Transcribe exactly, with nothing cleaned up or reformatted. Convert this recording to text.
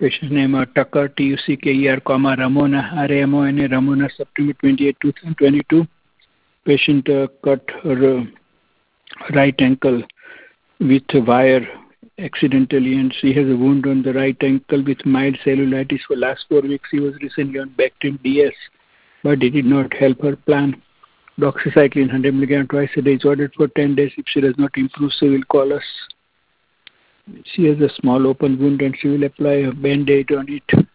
Patient name are Tucker, T U C K E R, comma, Ramona, R A M O N A, Ramona, September twenty-eighth, two thousand twenty-two. Patient uh, cut her uh, right ankle with a wire accidentally, and she has a wound on the right ankle with mild cellulitis for last four weeks. She was recently on Bactrim D S, but it did not help her plan. Doxycycline one hundred milligrams twice a day is ordered for ten days. If she does not improve, she will call us. She has a small open wound and she will apply a band-aid on it.